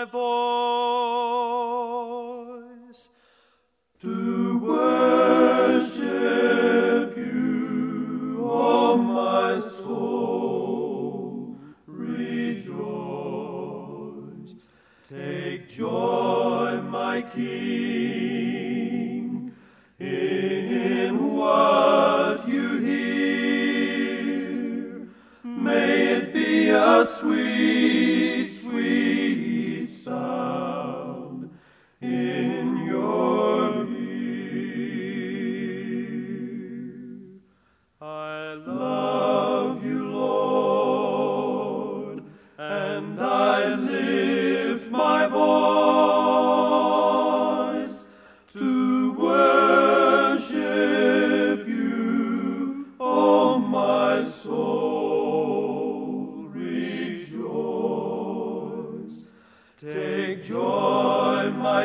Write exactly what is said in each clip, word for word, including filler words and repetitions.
my voice to worship you, O my soul, rejoice. Take joy, my King, in what you hear. May it be a sweet, sweet sound in your ear. I love you, Lord, and I lift my voice to worship you, O my soul, rejoice. Take joy, my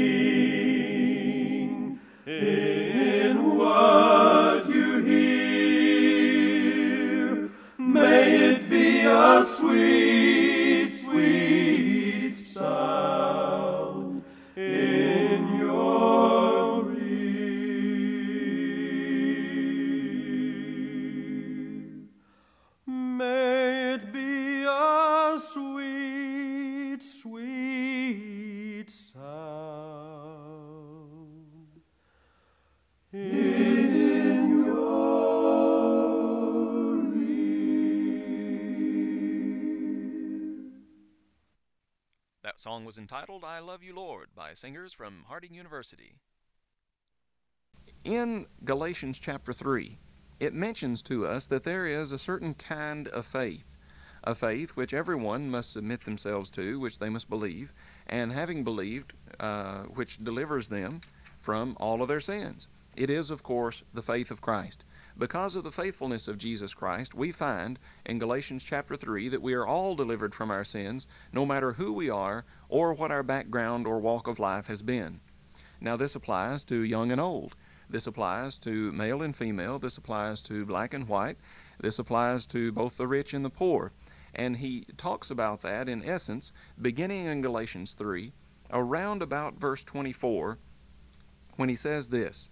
King, in what you hear. May it be a sweet, sweet sound in your ear. May it be a sweet, sweet sound in your ear. That song was entitled I Love You, Lord by singers from Harding University. In Galatians chapter three, it mentions to us that there is a certain kind of faith, a faith which everyone must submit themselves to, which they must believe, and having believed, uh, which delivers them from all of their sins. It is, of course, the faith of Christ. Because of the faithfulness of Jesus Christ, we find in Galatians chapter three that we are all delivered from our sins, no matter who we are or what our background or walk of life has been. Now, this applies to young and old. This applies to male and female. This applies to black and white. This applies to both the rich and the poor. And he talks about that in essence, beginning in Galatians three, around about verse twenty-four, when he says this.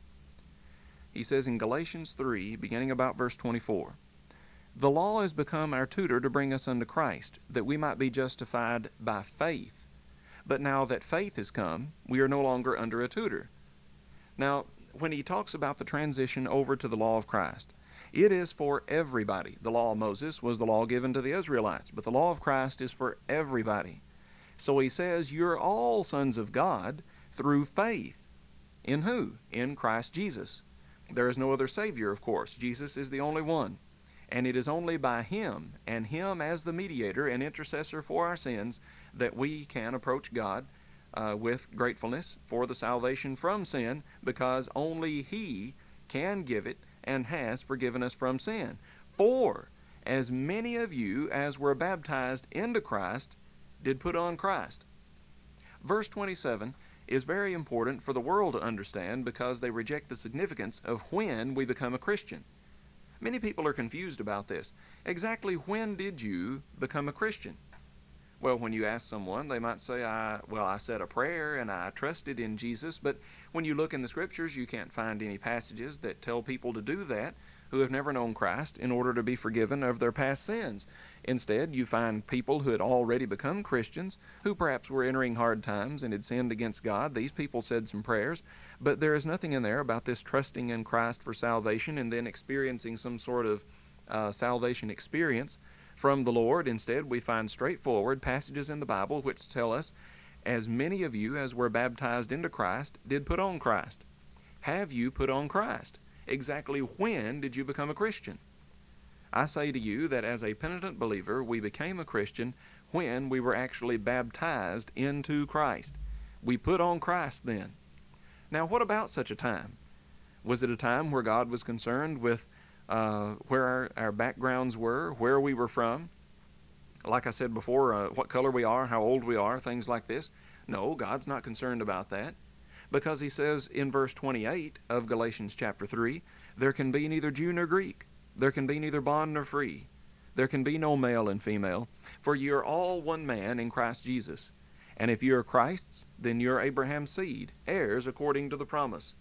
He says in Galatians three, beginning about verse twenty-four, "The law is become our tutor to bring us unto Christ, that we might be justified by faith. But now that faith is come, we are no longer under a tutor." Now, when he talks about the transition over to the law of Christ, it is for everybody. The law of Moses was the law given to the Israelites, but the law of Christ is for everybody. So he says, you're all sons of God through faith. In who? In Christ Jesus. There is no other Savior, of course. Jesus is the only one. And it is only by Him, and Him as the mediator and intercessor for our sins, that we can approach God uh, with gratefulness for the salvation from sin, because only He can give it and has forgiven us from sin. For as many of you as were baptized into Christ did put on Christ. Verse twenty-seven is very important for the world to understand, because they reject the significance of when we become a Christian. Many people are confused about this. Exactly when did you become a Christian? Well, when you ask someone, they might say, I, well, I said a prayer and I trusted in Jesus, but when you look in the Scriptures, you can't find any passages that tell people to do that who have never known Christ in order to be forgiven of their past sins. Instead, you find people who had already become Christians, who perhaps were entering hard times and had sinned against God. These people said some prayers, but there is nothing in there about this trusting in Christ for salvation and then experiencing some sort of uh, salvation experience from the Lord. Instead, we find straightforward passages in the Bible which tell us, as many of you as were baptized into Christ did put on Christ. Have you put on Christ? Exactly when did you become a Christian? I say to you that as a penitent believer, we became a Christian when we were actually baptized into Christ. We put on Christ then. Now, what about such a time? Was it a time where God was concerned with uh, where our, our backgrounds were, where we were from? Like I said before, uh, what color we are, how old we are, things like this? No, God's not concerned about that. Because he says in verse twenty-eight of Galatians chapter three, there can be neither Jew nor Greek. There can be neither bond nor free. There can be no male and female. For ye are all one man in Christ Jesus. And if you are Christ's, then you're Abraham's seed, heirs according to the promise.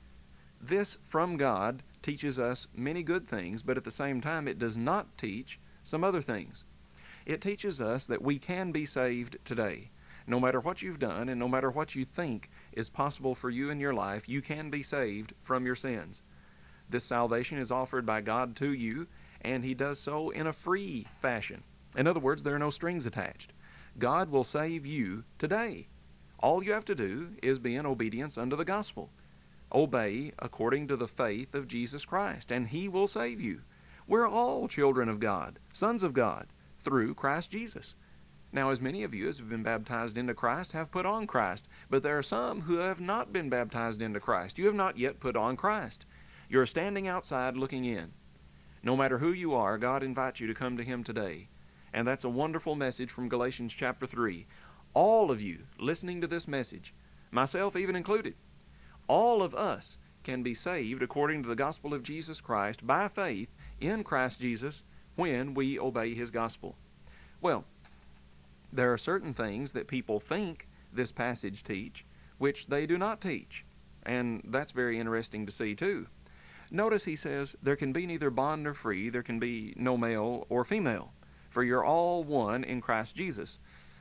This from God teaches us many good things, but at the same time it does not teach some other things. It teaches us that we can be saved today. No matter what you've done and no matter what you think is possible for you in your life, you can be saved from your sins. This salvation is offered by God to you, and He does so in a free fashion. In other words, there are no strings attached. God will save you today. All you have to do is be in obedience unto the gospel. Obey according to the faith of Jesus Christ, and He will save you. We're all children of God, sons of God, through Christ Jesus. Now, as many of you as have been baptized into Christ have put on Christ, but there are some who have not been baptized into Christ. You have not yet put on Christ. You're standing outside looking in. No matter who you are, God invites you to come to Him today. And that's a wonderful message from Galatians chapter three. All of you listening to this message, myself even included, all of us can be saved according to the gospel of Jesus Christ by faith in Christ Jesus when we obey His gospel. Well, there are certain things that people think this passage teach, which they do not teach. And that's very interesting to see too. Notice he says, there can be neither bond nor free, there can be no male or female, for you're all one in Christ Jesus.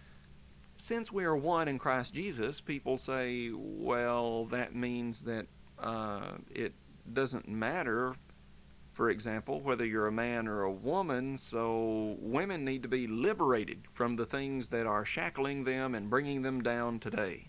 Since we are one in Christ Jesus, people say, well, that means that uh, it doesn't matter, for example, whether you're a man or a woman, so women need to be liberated from the things that are shackling them and bringing them down today.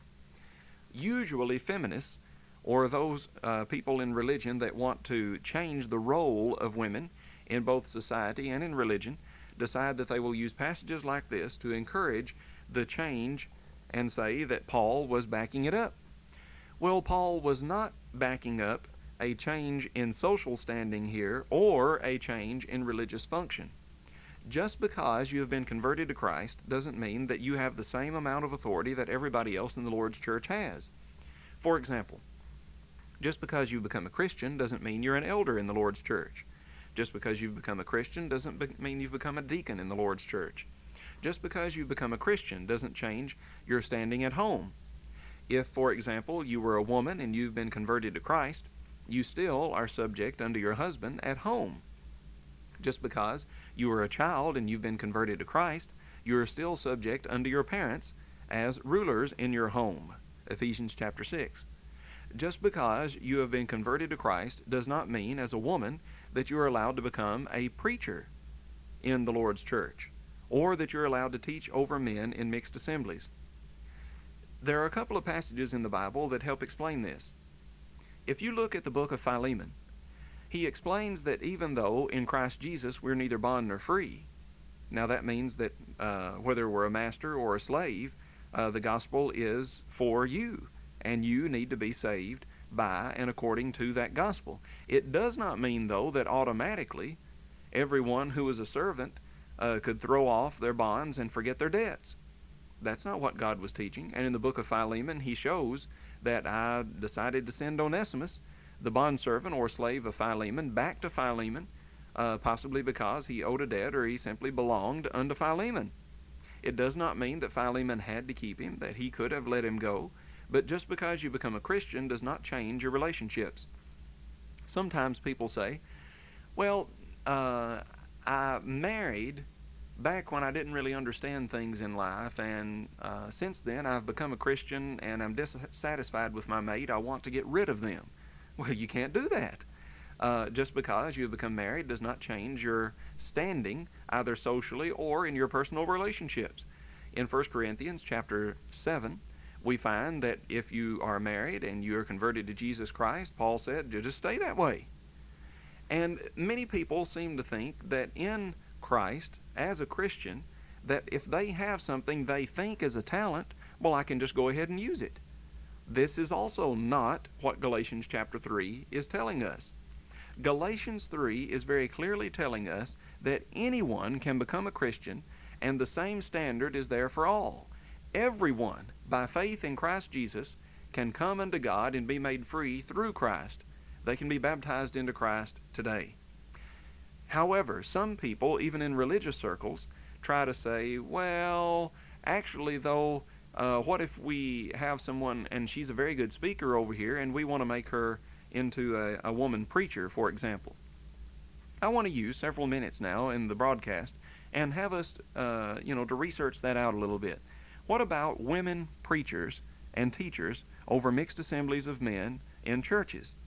Usually feminists, or those uh, people in religion that want to change the role of women in both society and in religion, decide that they will use passages like this to encourage the change and say that Paul was backing it up. Well, Paul was not backing up a change in social standing here or a change in religious function. Just because you have been converted to Christ doesn't mean that you have the same amount of authority that everybody else in the Lord's church has. For example, just because you've become a Christian doesn't mean you're an elder in the Lord's church. Just because you've become a Christian doesn't be- mean you've become a deacon in the Lord's church. Just because you've become a Christian doesn't change your standing at home. If, for example, you were a woman and you've been converted to Christ, you still are subject unto your husband at home. Just because you are a child and you've been converted to Christ, you are still subject unto your parents as rulers in your home. Ephesians chapter six. Just because you have been converted to Christ does not mean, as a woman, that you are allowed to become a preacher in the Lord's church, or that you're allowed to teach over men in mixed assemblies. There are a couple of passages in the Bible that help explain this. If you look at the book of Philemon, he explains that even though in Christ Jesus we're neither bond nor free, now that means that uh, whether we're a master or a slave, uh, the gospel is for you, and you need to be saved by and according to that gospel. It does not mean, though, that automatically everyone who is a servant uh, could throw off their bonds and forget their debts. That's not what God was teaching. And in the book of Philemon, he shows that I decided to send Onesimus, the bondservant or slave of Philemon, back to Philemon, uh, possibly because he owed a debt or he simply belonged unto Philemon. It does not mean that Philemon had to keep him, that he could have let him go, but just because you become a Christian does not change your relationships. Sometimes people say, well, uh, I married back when I didn't really understand things in life, and uh, since then I've become a Christian and I'm dissatisfied with my mate. I want to get rid of them. Well, you can't do that. Uh, just because you've become married does not change your standing, either socially or in your personal relationships. In First Corinthians chapter seven, we find that if you are married and you are converted to Jesus Christ, Paul said, just stay that way. And many people seem to think that in Christ, as a Christian, that if they have something they think is a talent, well, I can just go ahead and use it. This is also not what Galatians chapter three is telling us. Galatians three is very clearly telling us that anyone can become a Christian, and the same standard is there for all. Everyone, by faith in Christ Jesus, can come unto God and be made free through Christ. They can be baptized into Christ today. However, some people, even in religious circles, try to say, well, actually though, Uh, what if we have someone and she's a very good speaker over here and we want to make her into a, a woman preacher, for example? I want to use several minutes now in the broadcast and have us, uh, you know, to research that out a little bit. What about women preachers and teachers over mixed assemblies of men in churches?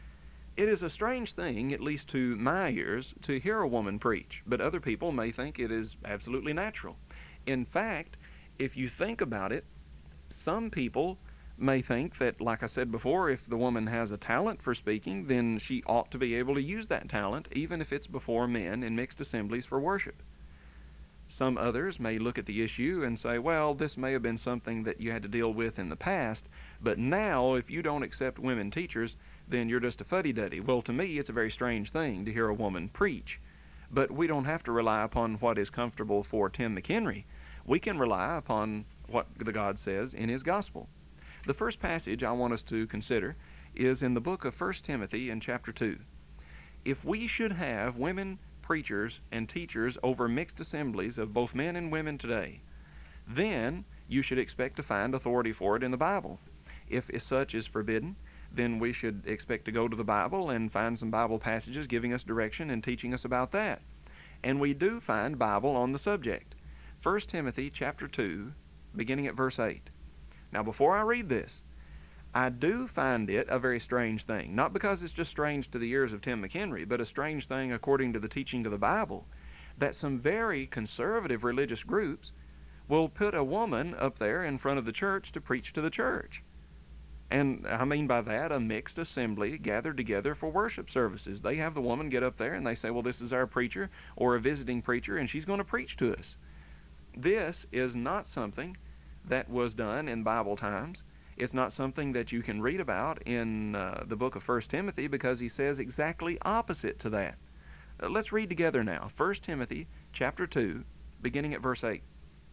It is a strange thing, at least to my ears, to hear a woman preach, but other people may think it is absolutely natural. In fact, if you think about it, some people may think that, like I said before, if the woman has a talent for speaking, then she ought to be able to use that talent, even if it's before men in mixed assemblies for worship. Some others may look at the issue and say, well, this may have been something that you had to deal with in the past, but now if you don't accept women teachers, then you're just a fuddy-duddy. Well, to me, it's a very strange thing to hear a woman preach. But we don't have to rely upon what is comfortable for Tim McHenry. We can rely upon what the God says in his gospel. The first passage I want us to consider is in the book of First Timothy in chapter two. If we should have women preachers and teachers over mixed assemblies of both men and women today, then you should expect to find authority for it in the Bible. If such is forbidden, then we should expect to go to the Bible and find some Bible passages giving us direction and teaching us about that. And we do find Bible on the subject. First Timothy chapter two, beginning at verse eight. Now, before I read this, I do find it a very strange thing, not because it's just strange to the ears of Tim McHenry, but a strange thing according to the teaching of the Bible, that some very conservative religious groups will put a woman up there in front of the church to preach to the church. And I mean by that a mixed assembly gathered together for worship services. They have the woman get up there and they say, well, this is our preacher or a visiting preacher, and she's going to preach to us. This is not something that was done in Bible times. It's not something that you can read about in uh, the book of First Timothy, because he says exactly opposite to that. Uh, let's read together now. First Timothy chapter two, beginning at verse eight.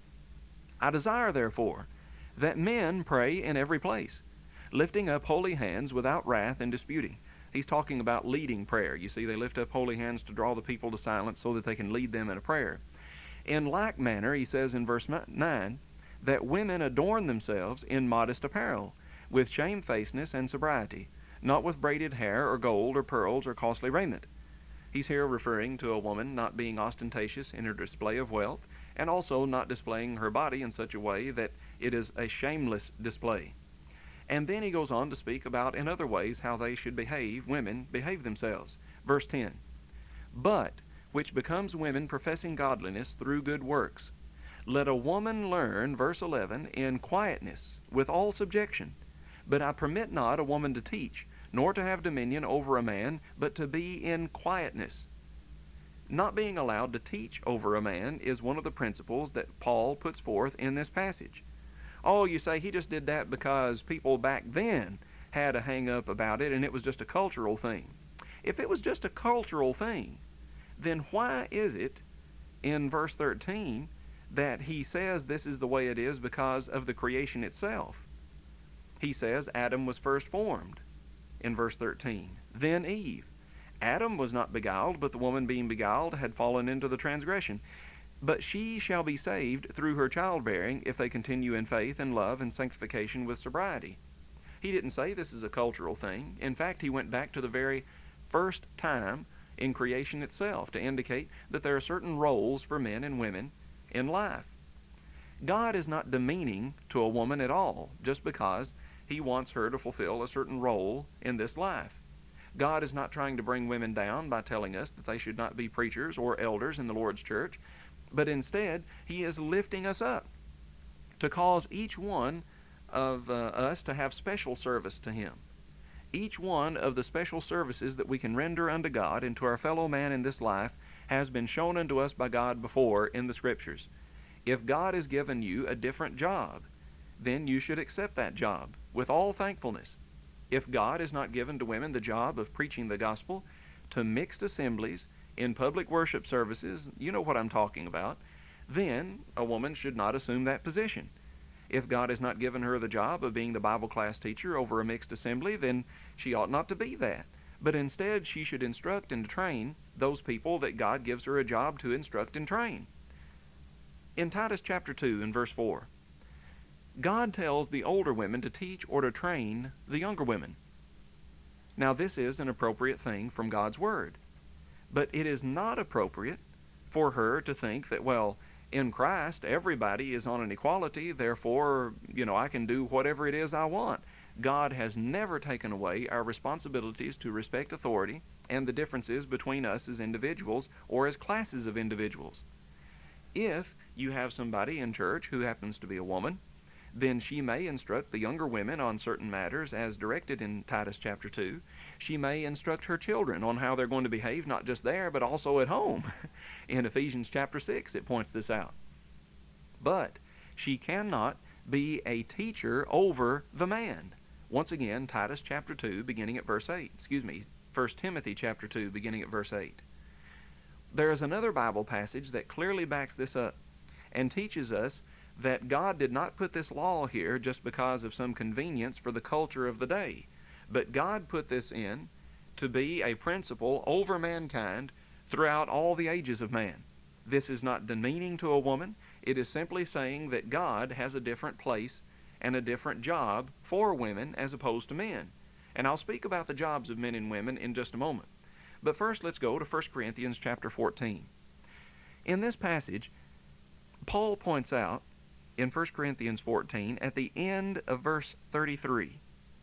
I desire, therefore, that men pray in every place, lifting up holy hands without wrath and disputing. He's talking about leading prayer. You see, they lift up holy hands to draw the people to silence so that they can lead them in a prayer. In like manner, he says in verse nine, that women adorn themselves in modest apparel, with shamefacedness and sobriety, not with braided hair or gold or pearls or costly raiment. He's here referring to a woman not being ostentatious in her display of wealth, and also not displaying her body in such a way that it is a shameless display. And then he goes on to speak about in other ways how they should behave, women behave themselves. Verse ten, but which becomes women professing godliness through good works. Let a woman learn, verse eleven, in quietness, with all subjection. But I permit not a woman to teach, nor to have dominion over a man, but to be in quietness. Not being allowed to teach over a man is one of the principles that Paul puts forth in this passage. Oh, you say he just did that because people back then had a hang-up about it and it was just a cultural thing. If it was just a cultural thing, then why is it in verse thirteen that he says this is the way it is because of the creation itself? He says Adam was first formed in verse thirteen, then Eve. Adam was not beguiled, but the woman being beguiled had fallen into the transgression. But she shall be saved through her childbearing if they continue in faith and love and sanctification with sobriety. He didn't say this is a cultural thing. In fact, he went back to the very first time in creation itself to indicate that there are certain roles for men and women in life. God is not demeaning to a woman at all just because he wants her to fulfill a certain role in this life. God is not trying to bring women down by telling us that they should not be preachers or elders in the Lord's church, but instead he is lifting us up to cause each one of uh, us to have special service to him. Each one of the special services that we can render unto God and to our fellow man in this life has been shown unto us by God before in the Scriptures. If God has given you a different job, then you should accept that job with all thankfulness. If God has not given to women the job of preaching the gospel to mixed assemblies in public worship services, you know what I'm talking about, then a woman should not assume that position. If God has not given her the job of being the Bible class teacher over a mixed assembly, then she ought not to be that. But instead, she should instruct and train those people that God gives her a job to instruct and train. In Titus chapter two and verse four, God tells the older women to teach or to train the younger women. Now, this is an appropriate thing from God's Word. But it is not appropriate for her to think that, well, in Christ, everybody is on an equality, therefore, you know, I can do whatever it is I want. God has never taken away our responsibilities to respect authority and the differences between us as individuals or as classes of individuals. If you have somebody in church who happens to be a woman, then she may instruct the younger women on certain matters as directed in Titus chapter two. She may instruct her children on how they're going to behave, not just there, but also at home. In Ephesians chapter six, it points this out. But she cannot be a teacher over the man. Once again, Titus chapter two, beginning at verse eight. Excuse me, First Timothy chapter two, beginning at verse eight. There is another Bible passage that clearly backs this up and teaches us that God did not put this law here just because of some convenience for the culture of the day, but God put this in to be a principle over mankind throughout all the ages of man. This is not demeaning to a woman. It is simply saying that God has a different place and a different job for women as opposed to men. And I'll speak about the jobs of men and women in just a moment. But first, let's go to First Corinthians chapter fourteen. In this passage, Paul points out in First Corinthians fourteen, at the end of verse thirty-three,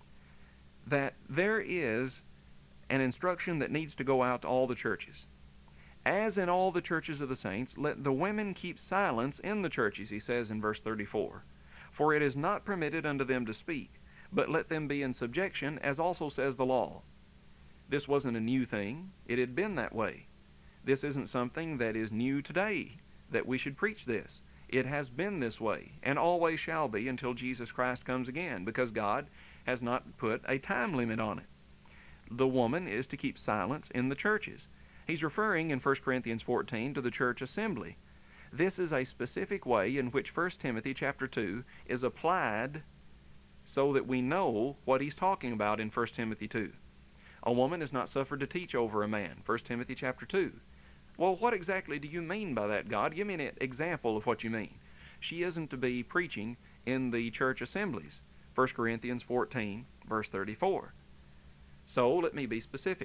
that there is an instruction that needs to go out to all the churches. As in all the churches of the saints, let the women keep silence in the churches, he says in verse thirty-four. For it is not permitted unto them to speak, but let them be in subjection, as also says the law. This wasn't a new thing. It had been that way. This isn't something that is new today, that we should preach this. It has been this way, and always shall be until Jesus Christ comes again, because God has not put a time limit on it. The woman is to keep silence in the churches. He's referring in First Corinthians fourteen to the church assembly. This is a specific way in which First Timothy chapter two is applied so that we know what he's talking about in First Timothy two. A woman is not suffered to teach over a man, First Timothy chapter two. Well, what exactly do you mean by that, God? Give me an example of what you mean. She isn't to be preaching in the church assemblies, First Corinthians fourteen, verse thirty-four. So let me be specific.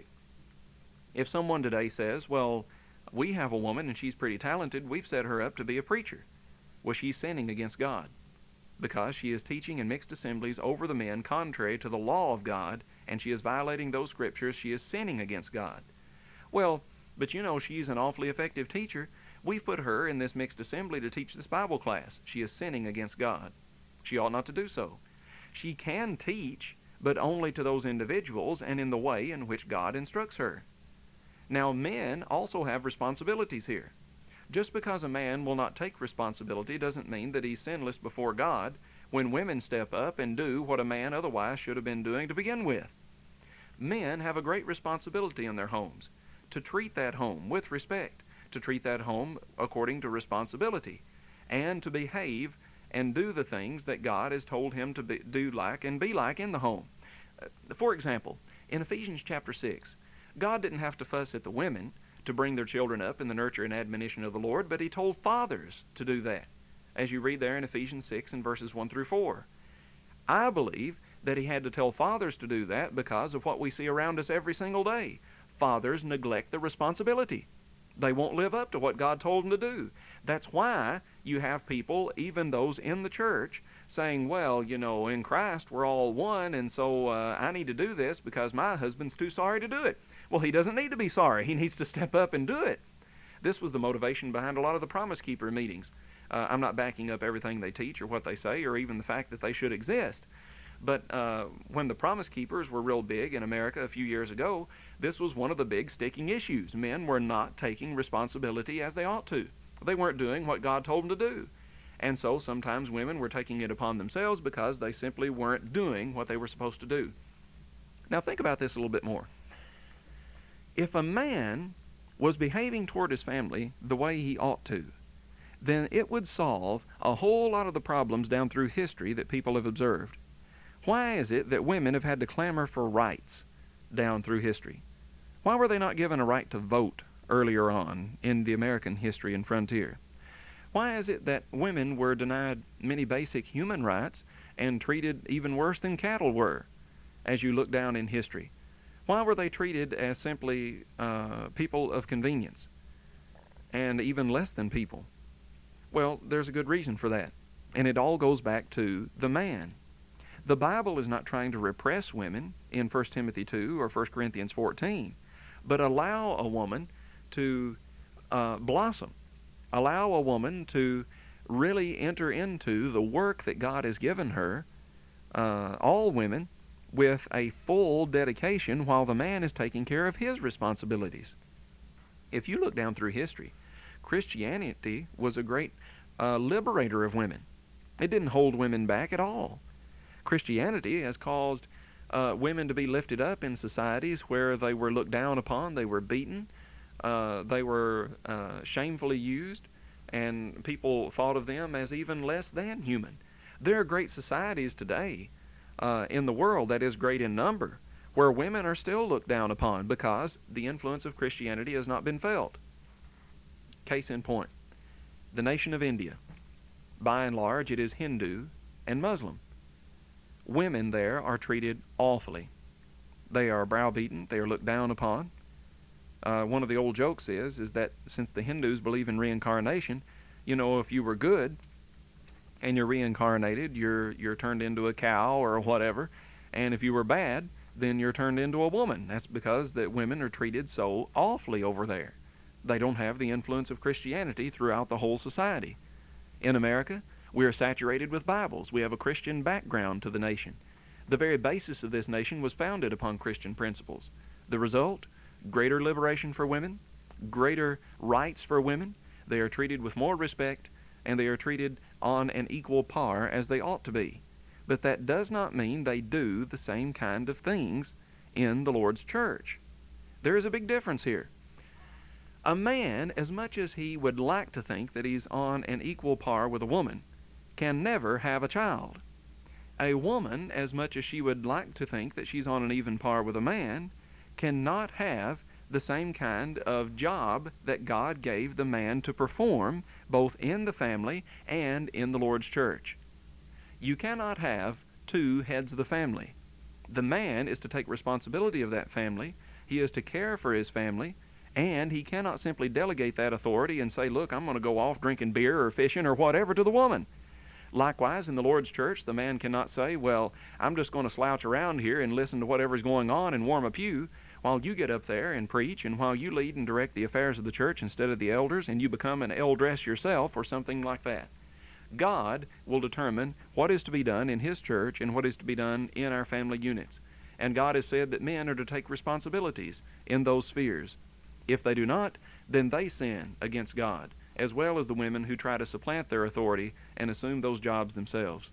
If someone today says, well, we have a woman and she's pretty talented, we've set her up to be a preacher. Well, she's sinning against God because she is teaching in mixed assemblies over the men contrary to the law of God, and she is violating those scriptures. She is sinning against God. Well, but you know, she's an awfully effective teacher. We've put her in this mixed assembly to teach this Bible class. She is sinning against God. She ought not to do so. She can teach, but only to those individuals and in the way in which God instructs her. Now, men also have responsibilities here. Just because a man will not take responsibility doesn't mean that he's sinless before God when women step up and do what a man otherwise should have been doing to begin with. Men have a great responsibility in their homes, to treat that home with respect, to treat that home according to responsibility, and to behave and do the things that God has told him to be, do like and be like in the home. Uh, for example, in Ephesians chapter six, God didn't have to fuss at the women to bring their children up in the nurture and admonition of the Lord, but he told fathers to do that, as you read there in Ephesians six and verses one through four. I believe that he had to tell fathers to do that because of what we see around us every single day. Fathers neglect the responsibility. They won't live up to what God told them to do. That's why you have people, even those in the church, saying, well, you know, in Christ we're all one, and so uh, I need to do this because my husband's too sorry to do it. Well, he doesn't need to be sorry. He needs to step up and do it. This was the motivation behind a lot of the Promise Keeper meetings. Uh, I'm not backing up everything they teach or what they say or even the fact that they should exist. But uh, when the Promise Keepers were real big in America a few years ago, this was one of the big sticking issues. Men were not taking responsibility as they ought to. They weren't doing what God told them to do. And so sometimes women were taking it upon themselves because they simply weren't doing what they were supposed to do. Now think about this a little bit more. If a man was behaving toward his family the way he ought to, then it would solve a whole lot of the problems down through history that people have observed. Why is it that women have had to clamor for rights down through history? Why were they not given a right to vote earlier on in the American history and frontier? Why is it that women were denied many basic human rights and treated even worse than cattle were, as you look down in history? Why were they treated as simply uh, people of convenience, and even less than people? Well, there's a good reason for that, and it all goes back to the man. The Bible is not trying to repress women in First Timothy two or First Corinthians fourteen, but allow a woman to uh, blossom, allow a woman to really enter into the work that God has given her, uh, all women, with a full dedication while the man is taking care of his responsibilities. If you look down through history, Christianity was a great uh, liberator of women. It didn't hold women back at all. Christianity has caused uh, women to be lifted up in societies where they were looked down upon, they were beaten, uh, they were uh, shamefully used, and people thought of them as even less than human. There are great societies today uh, in the world that is great in number, where women are still looked down upon because the influence of Christianity has not been felt. Case in point, the nation of India. By and large, it is Hindu and Muslim. Women there are treated awfully. They are browbeaten, they are looked down upon. Uh, one of the old jokes is, is that since the Hindus believe in reincarnation, you know, if you were good and you're reincarnated, you're, you're turned into a cow or whatever, and if you were bad, then you're turned into a woman. That's because that women are treated so awfully over there. They don't have the influence of Christianity throughout the whole society. In America, we are saturated with Bibles. We have a Christian background to the nation. The very basis of this nation was founded upon Christian principles. The result? Greater liberation for women, greater rights for women. They are treated with more respect, and they are treated on an equal par as they ought to be. But that does not mean they do the same kind of things in the Lord's church. There is a big difference here. A man, as much as he would like to think that he's on an equal par with a woman, can never have a child. A woman, as much as she would like to think that she's on an even par with a man, cannot have the same kind of job that God gave the man to perform, both in the family and in the Lord's church. You cannot have two heads of the family. The man is to take responsibility of that family. He is to care for his family, and he cannot simply delegate that authority and say, look, I'm going to go off drinking beer or fishing or whatever to the woman. Likewise, in the Lord's church, the man cannot say, well, I'm just going to slouch around here and listen to whatever's going on and warm a pew while you get up there and preach, and while you lead and direct the affairs of the church instead of the elders, and you become an eldress yourself or something like that. God will determine what is to be done in His church and what is to be done in our family units. And God has said that men are to take responsibilities in those spheres. If they do not, then they sin against God, as well as the women who try to supplant their authority and assume those jobs themselves.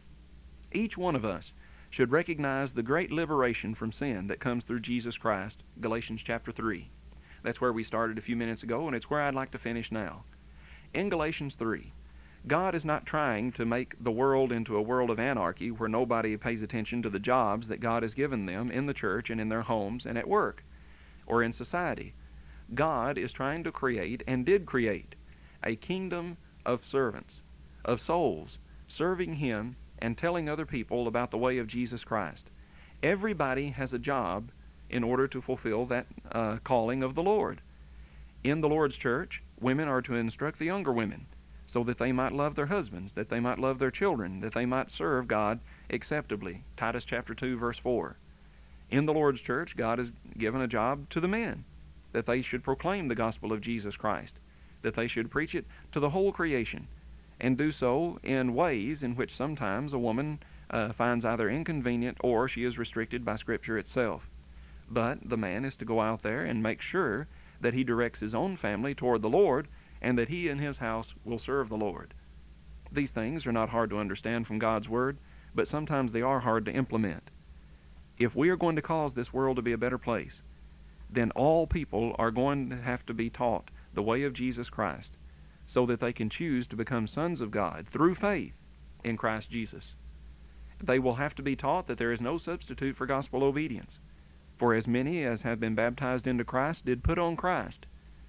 Each one of us should recognize the great liberation from sin that comes through Jesus Christ, Galatians chapter three. That's where we started a few minutes ago, and it's where I'd like to finish now. In Galatians three, God is not trying to make the world into a world of anarchy where nobody pays attention to the jobs that God has given them in the church and in their homes and at work or in society. God is trying to create, and did create, a kingdom of servants, of souls, serving Him and telling other people about the way of Jesus Christ. Everybody has a job in order to fulfill that uh, calling of the Lord. In the Lord's church, women are to instruct the younger women so that they might love their husbands, that they might love their children, that they might serve God acceptably. Titus chapter two, verse four. In the Lord's church, God has given a job to the men, that they should proclaim the gospel of Jesus Christ, that they should preach it to the whole creation, and do so in ways in which sometimes a woman uh, finds either inconvenient or she is restricted by Scripture itself. But the man is to go out there and make sure that he directs his own family toward the Lord, and that he and his house will serve the Lord. These things are not hard to understand from God's Word, but sometimes they are hard to implement. If we are going to cause this world to be a better place, then all people are going to have to be taught the way of Jesus Christ, so that they can choose to become sons of God through faith in Christ Jesus. They will have to be taught that there is no substitute for gospel obedience. For as many as have been baptized into Christ did put on Christ.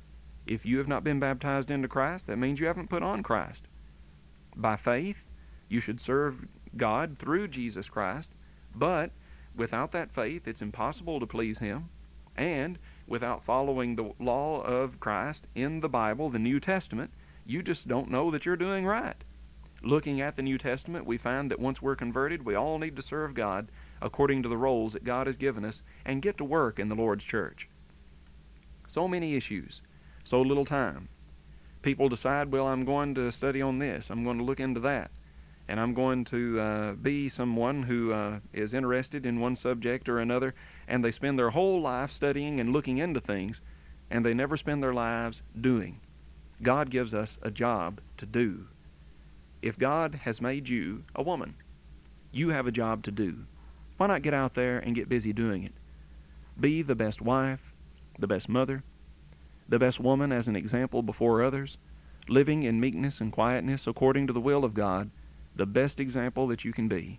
If you have not been baptized into Christ, that means you haven't put on Christ. By faith, you should serve God through Jesus Christ, but without that faith, it's impossible to please Him. And without following the law of Christ in the Bible, the New Testament, you just don't know that you're doing right. Looking at the New Testament, we find that once we're converted, we all need to serve God according to the roles that God has given us and get to work in the Lord's church. So many issues, so little time. People decide, well, I'm going to study on this, I'm going to look into that, and I'm going to uh, be someone who uh, is interested in one subject or another, and they spend their whole life studying and looking into things, and they never spend their lives doing. God gives us a job to do. If God has made you a woman, you have a job to do. Why not get out there and get busy doing it? Be the best wife, the best mother, the best woman as an example before others, living in meekness and quietness according to the will of God, the best example that you can be.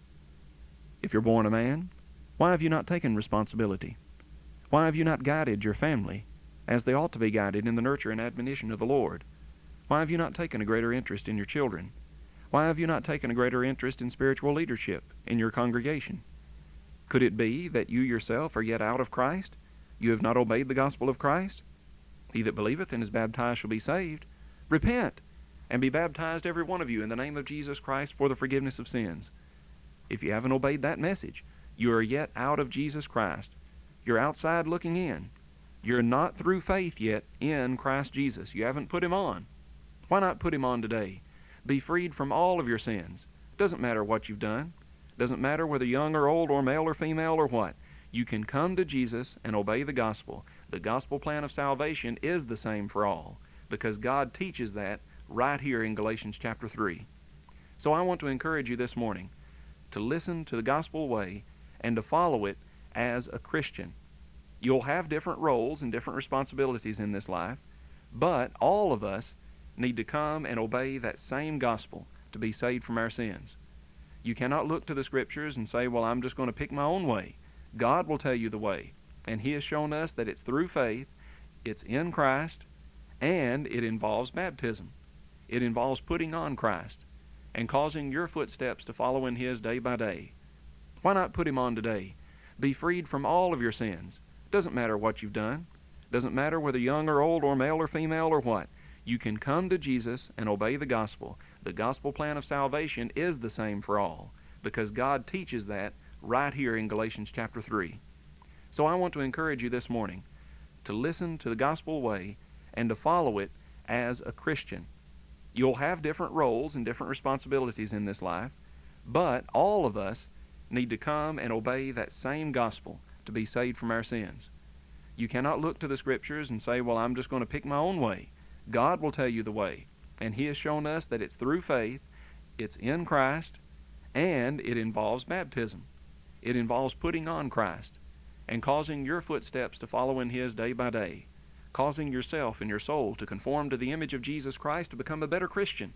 If you're born a man, why have you not taken responsibility? Why have you not guided your family as they ought to be guided in the nurture and admonition of the Lord? Why have you not taken a greater interest in your children? Why have you not taken a greater interest in spiritual leadership in your congregation? Could it be that you yourself are yet out of Christ? You have not obeyed the gospel of Christ? He that believeth and is baptized shall be saved. Repent, and be baptized every one of you in the name of Jesus Christ for the forgiveness of sins. If you haven't obeyed that message, you are yet out of Jesus Christ. You're outside looking in. You're not through faith yet in Christ Jesus. You haven't put Him on. Why not put Him on today? Be freed from all of your sins. Doesn't matter what you've done. Doesn't matter whether young or old or male or female or what. You can come to Jesus and obey the gospel. The gospel plan of salvation is the same for all, because God teaches that right here in Galatians chapter three. So I want to encourage you this morning to listen to the gospel way and to follow it as a Christian. You'll have different roles and different responsibilities in this life, but all of us need to come and obey that same gospel to be saved from our sins. You cannot look to the Scriptures and say, well, I'm just going to pick my own way. God will tell you the way, and He has shown us that it's through faith, it's in Christ, and it involves baptism. It involves putting on Christ and causing your footsteps to follow in His day by day. Why not put Him on today? Be freed from all of your sins. Doesn't matter what you've done. Doesn't matter whether young or old or male or female or what. You can come to Jesus and obey the gospel. The gospel plan of salvation is the same for all, because God teaches that right here in Galatians chapter three. So I want to encourage you this morning to listen to the gospel way and to follow it as a Christian. You'll have different roles and different responsibilities in this life, but all of us need to come and obey that same gospel to be saved from our sins. You cannot look to the Scriptures and say, well, I'm just going to pick my own way. God will tell you the way, and He has shown us that it's through faith, it's in Christ, and it involves baptism. It involves putting on Christ and causing your footsteps to follow in His day by day, causing yourself and your soul to conform to the image of Jesus Christ to become a better Christian.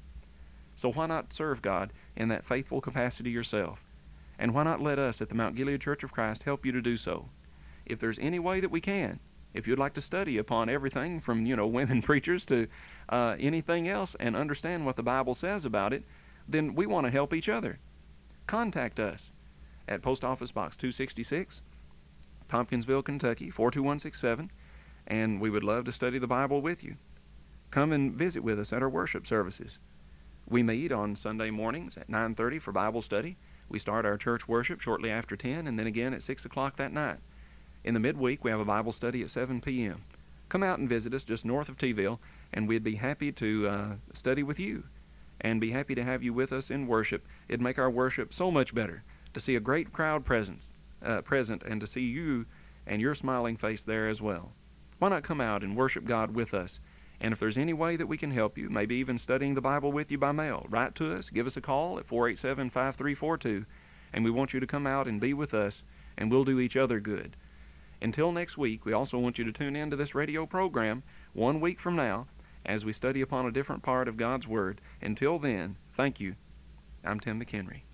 So why not serve God in that faithful capacity yourself? And why not let us at the Mount Gilead Church of Christ help you to do so? If there's any way that we can, if you'd like to study upon everything from, you know, women preachers to uh, anything else and understand what the Bible says about it, then we want to help each other. Contact us at Post Office Box two sixty-six, Tompkinsville, Kentucky, four two one six seven, and we would love to study the Bible with you. Come and visit with us at our worship services. We meet on Sunday mornings at nine thirty for Bible study. We start our church worship shortly after ten, and then again at six o'clock that night. In the midweek, we have a Bible study at seven p.m. Come out and visit us just north of T-ville, and we'd be happy to uh, study with you and be happy to have you with us in worship. It'd make our worship so much better to see a great crowd presence, uh, present and to see you and your smiling face there as well. Why not come out and worship God with us? And if there's any way that we can help you, maybe even studying the Bible with you by mail, write to us, give us a call at four eight seven, five three four two, and we want you to come out and be with us, and we'll do each other good. Until next week, we also want you to tune in to this radio program one week from now as we study upon a different part of God's Word. Until then, thank you. I'm Tim McHenry.